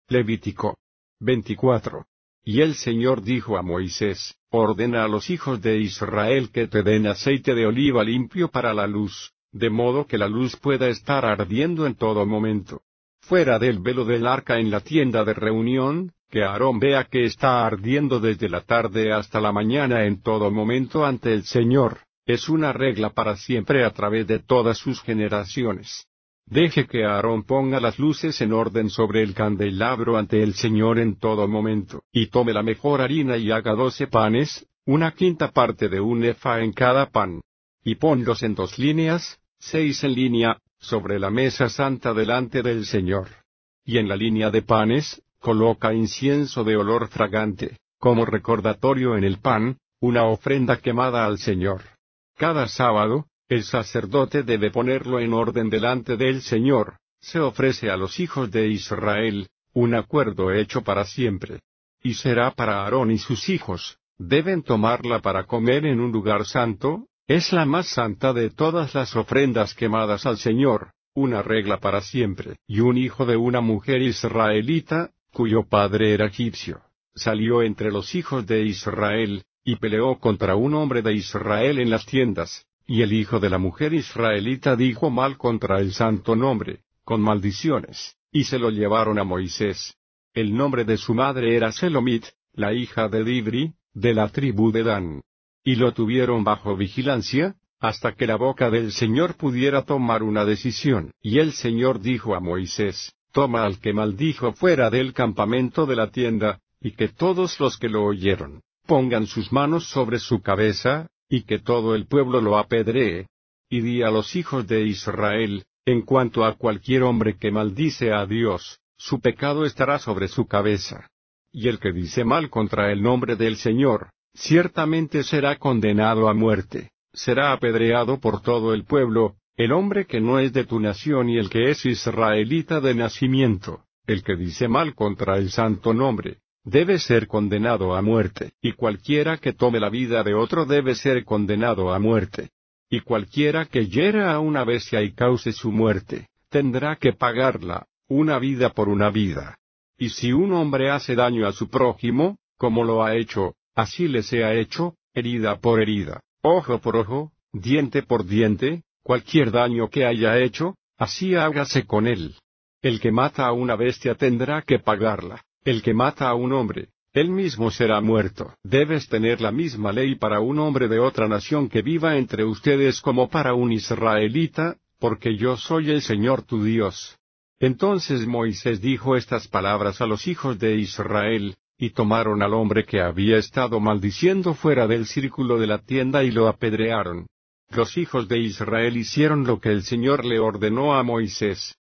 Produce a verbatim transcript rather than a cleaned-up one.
Levítico veinticuatro. Y el Señor dijo a Moisés, ordena a los hijos de Israel que te den aceite de oliva limpio para la luz, de modo que la luz pueda estar ardiendo en todo momento. Fuera del velo del arca en la tienda de reunión, que Aarón vea que está ardiendo desde la tarde hasta la mañana en todo momento ante el Señor, es una regla para siempre a través de todas sus generaciones. Deje que Aarón ponga las luces en orden sobre el candelabro ante el Señor en todo momento, y tome la mejor harina y haga doce panes, una quinta parte de un efa en cada pan. Y ponlos en dos líneas, seis en línea, sobre la mesa santa delante del Señor. Y en la línea de panes, coloca incienso de olor fragante, como recordatorio en el pan, una ofrenda quemada al Señor. Cada sábado, el sacerdote debe ponerlo en orden delante del Señor. Se ofrece a los hijos de Israel, un acuerdo hecho para siempre. Y será para Aarón y sus hijos. Deben tomarla para comer en un lugar santo. Es la más santa de todas las ofrendas quemadas al Señor, una regla para siempre. Y un hijo de una mujer israelita, cuyo padre era egipcio, salió entre los hijos de Israel, y peleó contra un hombre de Israel en las tiendas. Y el hijo de la mujer israelita dijo mal contra el santo nombre, con maldiciones, y se lo llevaron a Moisés. El nombre de su madre era Selomit, la hija de Dibri, de la tribu de Dan. Y lo tuvieron bajo vigilancia, hasta que la boca del Señor pudiera tomar una decisión. Y el Señor dijo a Moisés, toma al que maldijo fuera del campamento de la tienda, y que todos los que lo oyeron, pongan sus manos sobre su cabeza, y que todo el pueblo lo apedree. Y di a los hijos de Israel, en cuanto a cualquier hombre que maldice a Dios, su pecado estará sobre su cabeza. Y el que dice mal contra el nombre del Señor, ciertamente será condenado a muerte, será apedreado por todo el pueblo, el hombre que no es de tu nación y el que es israelita de nacimiento, el que dice mal contra el santo nombre, debe ser condenado a muerte, y cualquiera que tome la vida de otro debe ser condenado a muerte. Y cualquiera que hiera a una bestia y cause su muerte, tendrá que pagarla, una vida por una vida. Y si un hombre hace daño a su prójimo, como lo ha hecho, así le sea hecho, herida por herida, ojo por ojo, diente por diente, cualquier daño que haya hecho, así hágase con él. El que mata a una bestia tendrá que pagarla. El que mata a un hombre, él mismo será muerto. Debes tener la misma ley para un hombre de otra nación que viva entre ustedes como para un israelita, porque yo soy el Señor tu Dios. Entonces Moisés dijo estas palabras a los hijos de Israel, y tomaron al hombre que había estado maldiciendo fuera del círculo de la tienda y lo apedrearon. Los hijos de Israel hicieron lo que el Señor le ordenó a Moisés.